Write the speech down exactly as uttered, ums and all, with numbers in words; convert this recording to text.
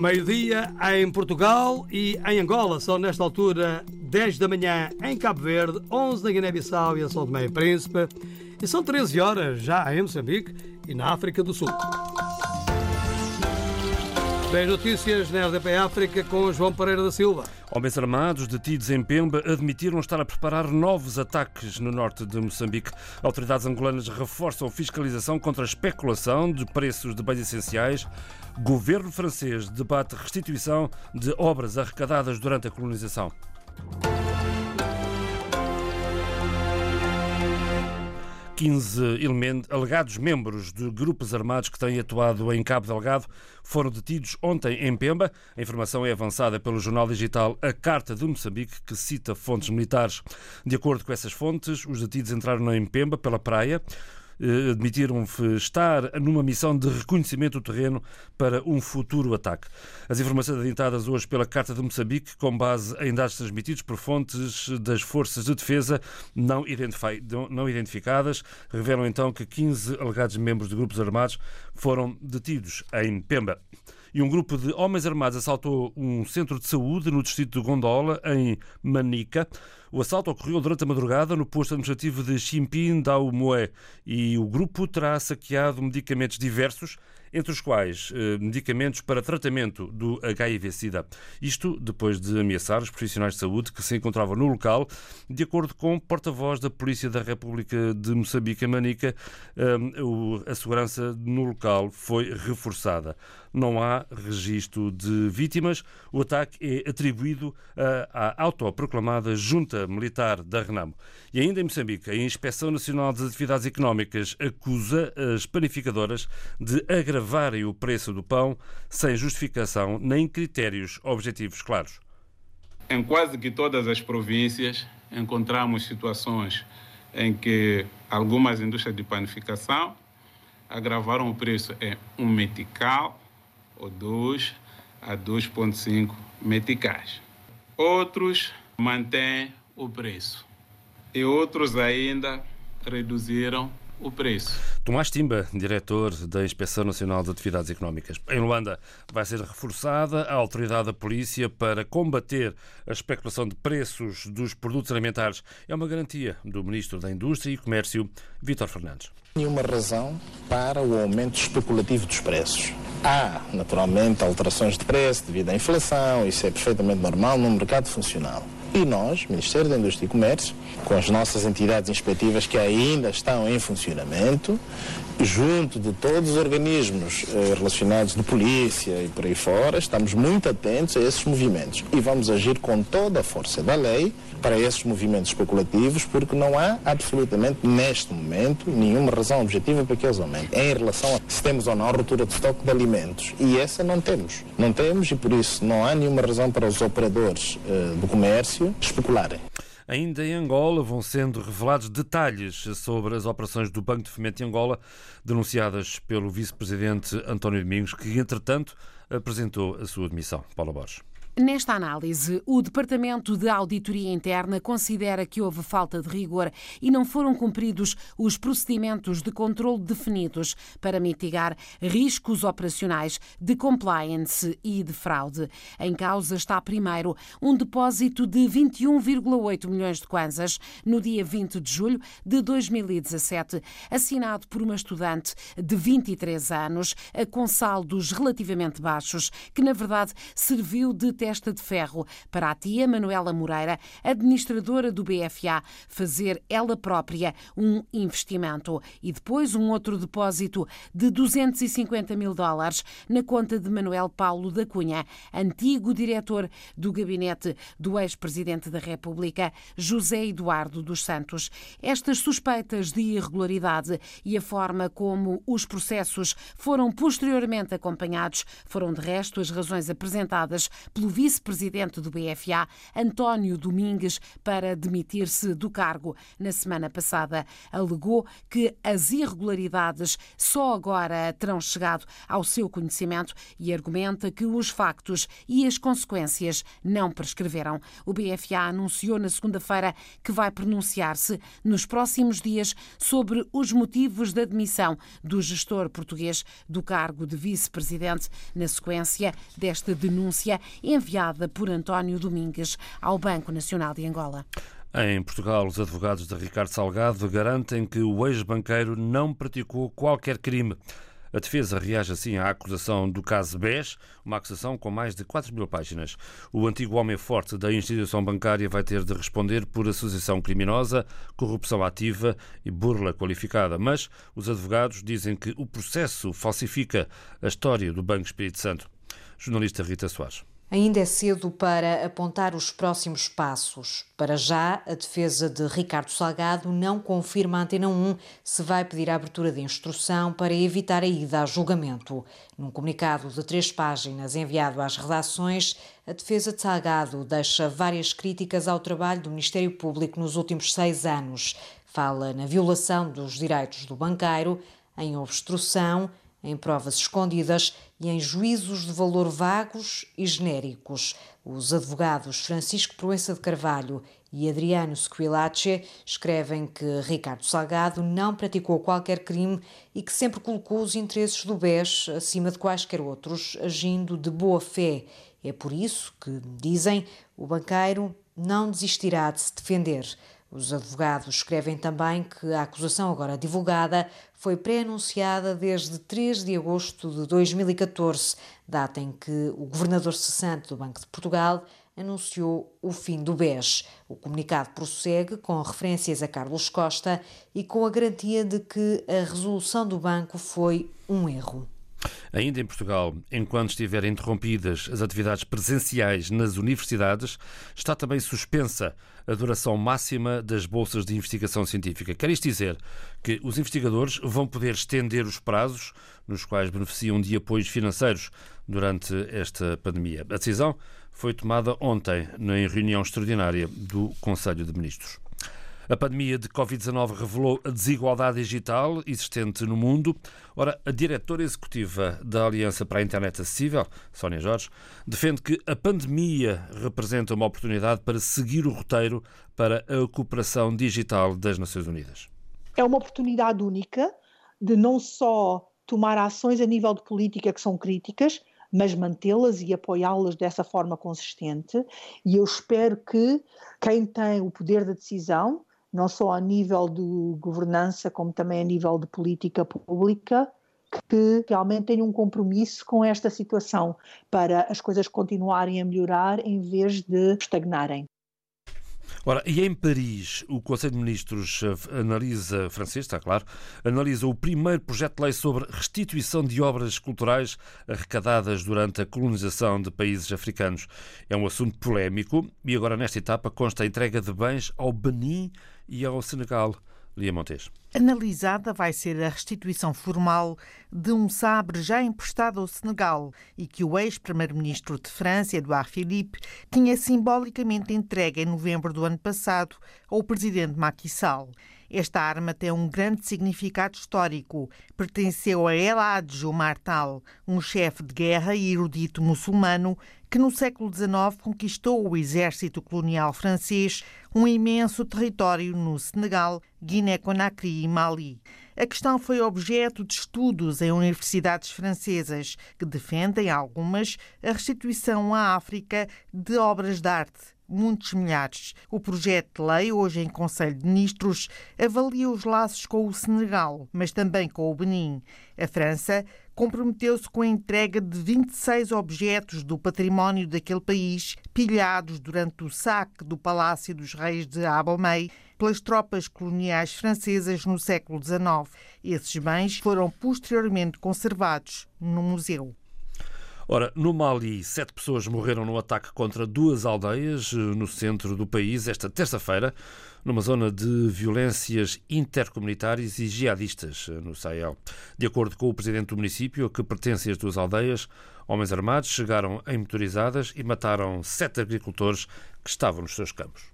Meio-dia em Portugal e em Angola. São nesta altura dez da manhã em Cabo Verde, onze na Guiné-Bissau e em São Tomé e Príncipe. E são treze horas já em Moçambique e na África do Sul. Tem notícias na R D P África com João Pereira da Silva. Homens armados detidos em Pemba admitiram estar a preparar novos ataques no norte de Moçambique. Autoridades angolanas reforçam fiscalização contra a especulação de preços de bens essenciais. Governo francês debate restituição de obras arrecadadas durante a colonização. quinze alegados membros de grupos armados que têm atuado em Cabo Delgado foram detidos ontem em Pemba. A informação é avançada pelo jornal digital A Carta de Moçambique, que cita fontes militares. De acordo com essas fontes, os detidos entraram em Pemba pela praia. Admitiram estar numa missão de reconhecimento do terreno para um futuro ataque. As informações adiantadas hoje pela Carta de Moçambique, com base em dados transmitidos por fontes das Forças de Defesa não identificadas, revelam então que quinze alegados membros de grupos armados foram detidos em Pemba. E um grupo de homens armados assaltou um centro de saúde no distrito de Gondola, em Manica. O assalto ocorreu durante a madrugada no posto administrativo de Chimpim Dao Moé e o grupo terá saqueado medicamentos diversos, entre os quais eh, medicamentos para tratamento do H I V-Sida. Isto depois de ameaçar os profissionais de saúde que se encontravam no local. De acordo com o porta-voz da Polícia da República de Moçambique, em Manica, eh, a segurança no local foi reforçada. Não há registro de vítimas. O ataque é atribuído à autoproclamada Junta Militar da Renamo. E ainda em Moçambique, a Inspeção Nacional das Atividades Económicas acusa as panificadoras de agravarem o preço do pão sem justificação nem critérios objetivos claros. Em quase que todas as províncias encontramos situações em que algumas indústrias de panificação agravaram o preço em um metical ou dois a dois vírgula cinco meticais. Outros mantêm o preço e outros ainda reduziram o preço. Tomás Timba, diretor da Inspeção Nacional de Atividades Económicas. Em Luanda vai ser reforçada a autoridade da polícia para combater a especulação de preços dos produtos alimentares. É uma garantia do Ministro da Indústria e Comércio, Vítor Fernandes. Nenhuma razão para o aumento especulativo dos preços. Há, naturalmente, alterações de preço devido à inflação, isso é perfeitamente normal num mercado funcional. E nós, Ministério da Indústria e Comércio, com as nossas entidades inspectivas que ainda estão em funcionamento, junto de todos os organismos eh, relacionados de polícia e por aí fora, estamos muito atentos a esses movimentos e vamos agir com toda a força da lei para esses movimentos especulativos, porque não há absolutamente, neste momento, nenhuma razão objetiva para que eles aumentem. Em relação a se temos ou não a ruptura de estoque de alimentos, e essa não temos. Não temos e por isso não há nenhuma razão para os operadores eh, do comércio especularem. Ainda em Angola vão sendo revelados detalhes sobre as operações do Banco de Fomento de Angola, denunciadas pelo vice-presidente António Domingos, que, entretanto, apresentou a sua demissão. Paula Borges. Nesta análise, o Departamento de Auditoria Interna considera que houve falta de rigor e não foram cumpridos os procedimentos de controle definidos para mitigar riscos operacionais de compliance e de fraude. Em causa está, primeiro, um depósito de vinte e um vírgula oito milhões de kwanzas no dia vinte de julho de dois mil e dezassete, assinado por uma estudante de vinte e três anos, com saldos relativamente baixos, que, na verdade, serviu de testa de ferro para a tia Manuela Moreira, administradora do B F A, fazer ela própria um investimento. E depois um outro depósito de duzentos e cinquenta mil dólares na conta de Manuel Paulo da Cunha, antigo diretor do gabinete do ex-presidente da República, José Eduardo dos Santos. Estas suspeitas de irregularidade e a forma como os processos foram posteriormente acompanhados foram, de resto, as razões apresentadas pelo vice-presidente do B F A, António Domingues, para demitir-se do cargo. Na semana passada, alegou que as irregularidades só agora terão chegado ao seu conhecimento e argumenta que os factos e as consequências não prescreveram. O B F A anunciou na segunda-feira que vai pronunciar-se nos próximos dias sobre os motivos da demissão do gestor português do cargo de vice-presidente, na sequência desta denúncia enviada por António Domingues ao Banco Nacional de Angola. Em Portugal, os advogados de Ricardo Salgado garantem que o ex-banqueiro não praticou qualquer crime. A defesa reage assim à acusação do caso B E S, uma acusação com mais de quatro mil páginas. O antigo homem forte da instituição bancária vai ter de responder por associação criminosa, corrupção ativa e burla qualificada. Mas os advogados dizem que o processo falsifica a história do Banco Espírito Santo. Jornalista Rita Soares. Ainda é cedo para apontar os próximos passos. Para já, a defesa de Ricardo Salgado não confirma à Antena um se vai pedir a abertura de instrução para evitar a ida a julgamento. Num comunicado de três páginas enviado às redações, a defesa de Salgado deixa várias críticas ao trabalho do Ministério Público nos últimos seis anos. Fala na violação dos direitos do banqueiro, em obstrução, em provas escondidas e em juízos de valor vagos e genéricos. Os advogados Francisco Proença de Carvalho e Adriano Squillace escrevem que Ricardo Salgado não praticou qualquer crime e que sempre colocou os interesses do B E S acima de quaisquer outros, agindo de boa fé. É por isso que, dizem, o banqueiro não desistirá de se defender. Os advogados escrevem também que a acusação agora divulgada foi pré-anunciada desde três de agosto de dois mil e catorze, data em que o governador cessante do Banco de Portugal anunciou o fim do B E S. O comunicado prossegue com referências a Carlos Costa e com a garantia de que a resolução do banco foi um erro. Ainda em Portugal, enquanto estiverem interrompidas as atividades presenciais nas universidades, está também suspensa a duração máxima das bolsas de investigação científica. Quer isto dizer que os investigadores vão poder estender os prazos nos quais beneficiam de apoios financeiros durante esta pandemia. A decisão foi tomada ontem em reunião extraordinária do Conselho de Ministros. A pandemia de covid dezanove revelou a desigualdade digital existente no mundo. Ora, a diretora executiva da Aliança para a Internet Acessível, Sónia Jorge, defende que a pandemia representa uma oportunidade para seguir o roteiro para a cooperação digital das Nações Unidas. É uma oportunidade única de não só tomar ações a nível de política que são críticas, mas mantê-las e apoiá-las dessa forma consistente. E eu espero que quem tem o poder da decisão, não só a nível de governança, como também a nível de política pública, que realmente tenha um compromisso com esta situação para as coisas continuarem a melhorar em vez de estagnarem. Ora, e em Paris, o Conselho de Ministros analisa, francês, está claro, analisa o primeiro projeto de lei sobre restituição de obras culturais arrecadadas durante a colonização de países africanos. É um assunto polémico e agora nesta etapa consta a entrega de bens ao Benin e ao Senegal. Lia Montes. Analisada vai ser a restituição formal de um sabre já emprestado ao Senegal e que o ex-primeiro-ministro de França, Edouard Philippe, tinha simbolicamente entregue em novembro do ano passado ao presidente Macky Sall. Esta arma tem um grande significado histórico. Pertenceu a El Hadj Omar Tall, um chefe de guerra e erudito muçulmano que no século dezenove conquistou o exército colonial francês um imenso território no Senegal, Guiné-Conakry e Mali. A questão foi objeto de estudos em universidades francesas, que defendem, algumas, a restituição à África de obras de arte. Muitos milhares. O projeto de lei, hoje em Conselho de Ministros, avalia os laços com o Senegal, mas também com o Benin. A França comprometeu-se com a entrega de vinte e seis objetos do património daquele país, pilhados durante o saque do Palácio dos Reis de Abomey pelas tropas coloniais francesas no século dezenove. Esses bens foram posteriormente conservados no museu. Ora, no Mali, sete pessoas morreram num ataque contra duas aldeias no centro do país esta terça-feira, numa zona de violências intercomunitárias e jihadistas no Sahel. De acordo com o presidente do município, a que pertencem as duas aldeias, homens armados chegaram em motorizadas e mataram sete agricultores que estavam nos seus campos.